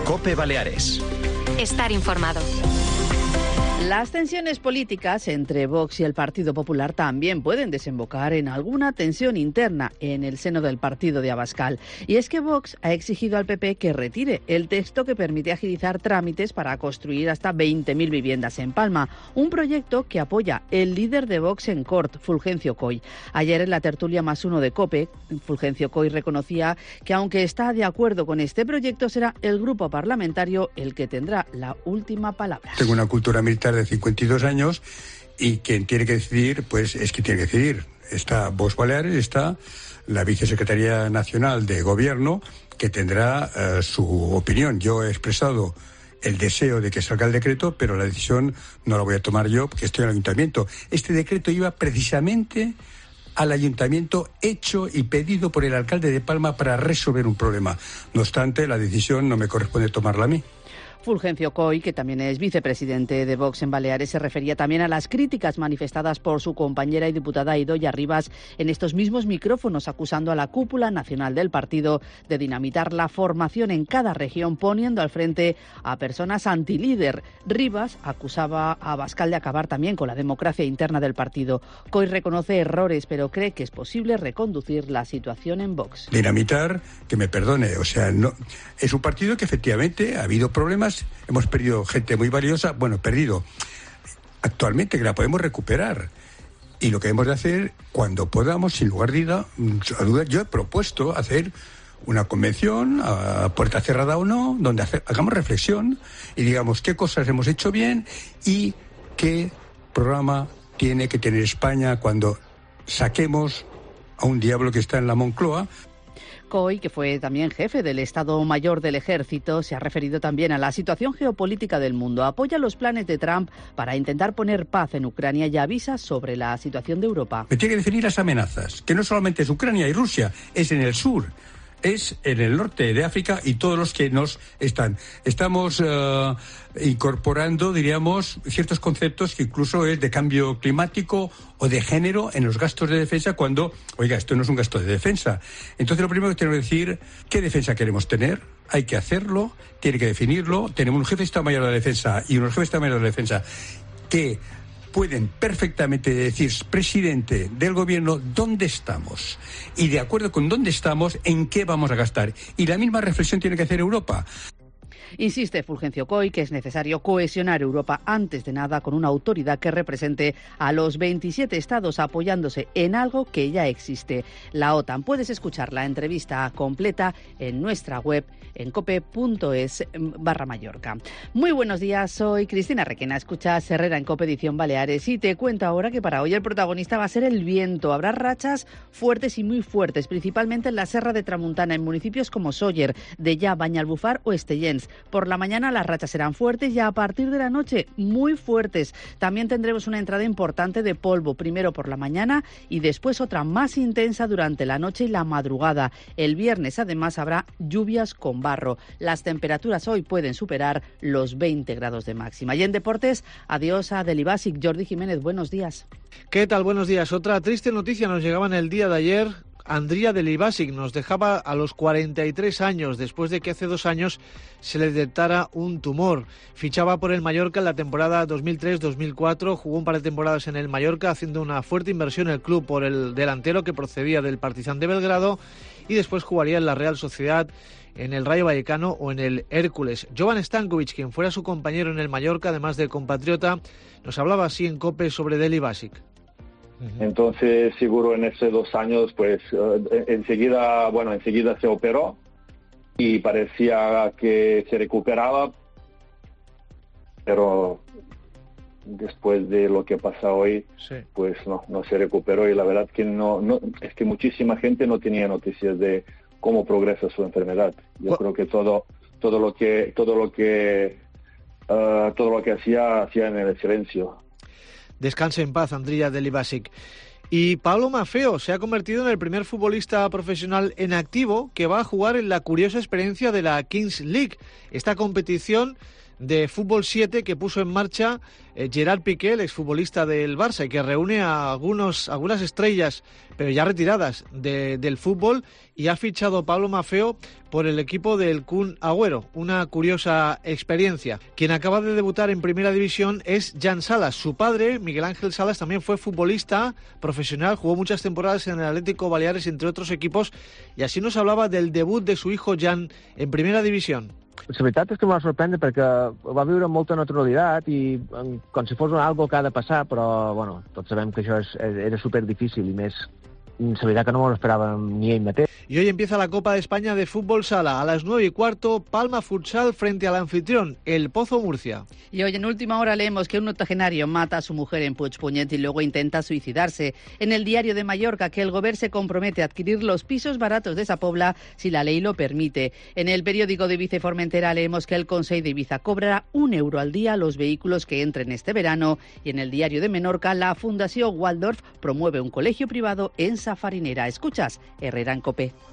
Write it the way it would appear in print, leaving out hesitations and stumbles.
COPE Baleares. Estar informado. Las tensiones políticas entre Vox y el Partido Popular también pueden desembocar en alguna tensión interna en el seno del partido de Abascal. Y es que Vox ha exigido al PP que retire el texto que permite agilizar trámites para construir hasta 20.000 viviendas en Palma, un proyecto que apoya el líder de Vox en Cort, Fulgencio Coy. Ayer en la tertulia +1 de COPE, Fulgencio Coy reconocía que aunque está de acuerdo con este proyecto, será el grupo parlamentario el que tendrá la última palabra. Tengo una cultura militar de 52 años y quien tiene que decidir, pues es quien tiene que decidir. Está Vox Baleares, está la Vicesecretaría Nacional de Gobierno, que tendrá su opinión. Yo he expresado el deseo de que salga el decreto, pero la decisión no la voy a tomar yo porque estoy en el ayuntamiento. Este decreto iba precisamente al ayuntamiento, hecho y pedido por el alcalde de Palma para resolver un problema. No obstante, la decisión no me corresponde tomarla a mí. Fulgencio Coy, que también es vicepresidente de Vox en Baleares, se refería también a las críticas manifestadas por su compañera y diputada Idoia Ribas en estos mismos micrófonos, acusando a la cúpula nacional del partido de dinamitar la formación en cada región, poniendo al frente a personas antilíder. Ribas acusaba a Abascal de acabar también con la democracia interna del partido. Coy reconoce errores, pero cree que es posible reconducir la situación en Vox. Dinamitar, que me perdone, o sea, no es un partido que efectivamente ha habido problemas. Hemos perdido gente muy valiosa, perdido actualmente, que la podemos recuperar. Y lo que hemos de hacer, cuando podamos, sin lugar a dudas, yo he propuesto hacer una convención, a puerta cerrada o no, donde hagamos reflexión y digamos qué cosas hemos hecho bien y qué programa tiene que tener España cuando saquemos a un diablo que está en la Moncloa. Coy, que fue también jefe del Estado Mayor del Ejército, se ha referido también a la situación geopolítica del mundo. Apoya los planes de Trump para intentar poner paz en Ucrania y avisa sobre la situación de Europa. Me tiene que definir las amenazas, que no solamente es Ucrania y Rusia, es en el sur, es en el norte de África y todos los que nos estamos incorporando, diríamos, ciertos conceptos que incluso es de cambio climático o de género en los gastos de defensa cuando, esto no es un gasto de defensa. Entonces lo primero que tenemos que decir, ¿qué defensa queremos tener? Hay que hacerlo, tiene que definirlo. Tenemos un jefe de Estado Mayor de la Defensa y unos jefes de Estado Mayor de la Defensa que pueden perfectamente decir, presidente del gobierno, dónde estamos y de acuerdo con dónde estamos, en qué vamos a gastar. Y la misma reflexión tiene que hacer Europa. Insiste Fulgencio Coy que es necesario cohesionar Europa antes de nada con una autoridad que represente a los 27 estados apoyándose en algo que ya existe, la OTAN. Puedes escuchar la entrevista completa en nuestra web en cope.es/Mallorca. Muy buenos días, soy Cristina Requena, escuchas Herrera en COPE Edición Baleares y te cuento ahora que para hoy el protagonista va a ser el viento. Habrá rachas fuertes y muy fuertes, principalmente en la Serra de Tramuntana, en municipios como Sóller, Dellà, Banyalbufar o Estellens. Por la mañana las rachas serán fuertes y a partir de la noche muy fuertes. También tendremos una entrada importante de polvo, primero por la mañana y después otra más intensa durante la noche y la madrugada. El viernes además habrá lluvias con barro. Las temperaturas hoy pueden superar los 20 grados de máxima. Y en deportes, adiós a Deli Basic. Jordi Jiménez, buenos días. ¿Qué tal? Buenos días. Otra triste noticia nos llegaba en el día de ayer. Andría Deli Basic nos dejaba a los 43 años, después de que hace 2 años se le detectara un tumor. Fichaba por el Mallorca en la temporada 2003-2004, jugó un par de temporadas en el Mallorca, haciendo una fuerte inversión en el club por el delantero que procedía del Partizan de Belgrado, y después jugaría en la Real Sociedad, en el Rayo Vallecano o en el Hércules. Jovan Stankovic, quien fuera su compañero en el Mallorca, además de compatriota, nos hablaba así en COPE sobre Deli Basic. Entonces, seguro en esos 2 años, pues enseguida se operó y parecía que se recuperaba, pero después de lo que pasa hoy, sí, pues no se recuperó y la verdad que no es que muchísima gente no tenía noticias de cómo progresa su enfermedad. Yo creo que todo lo que hacía en el silencio. Descanse en paz, Andría Deli Basic. Y Pablo Maffeo se ha convertido en el primer futbolista profesional en activo que va a jugar en la curiosa experiencia de la Kings League. Esta competición de Fútbol 7 que puso en marcha Gerard Piqué, el exfutbolista del Barça, y que reúne a algunas estrellas, pero ya retiradas del fútbol, y ha fichado Pablo Maffeo por el equipo del Kun Agüero. Una curiosa experiencia. Quien acaba de debutar en Primera División es Jan Salas. Su padre, Miguel Ángel Salas, también fue futbolista profesional, jugó muchas temporadas en el Atlético Baleares, entre otros equipos, y así nos hablaba del debut de su hijo Jan en Primera División. La veritat és que em va sorprendre perquè va viure amb molta naturalitat i com si fos algo que ha de passar, però bueno, tots sabem que això era superdifícil i més, la veritat que no m'ho esperava ni ell mateix. Y hoy empieza la Copa de España de Fútbol Sala. A las 9:15, Palma Futsal frente al anfitrión, el Pozo Murcia. Y hoy en Última Hora leemos que un octogenario mata a su mujer en Puigpunyent y luego intenta suicidarse. En el Diario de Mallorca, que el Govern se compromete a adquirir los pisos baratos de esa pobla si la ley lo permite. En el periódico de Ibiza y Formentera leemos que el Consell de Ibiza cobrará €1 al día a los vehículos que entren este verano. Y en el Diario de Menorca, la Fundación Waldorf promueve un colegio privado en Safarinera. Escuchas Herrera en COPE.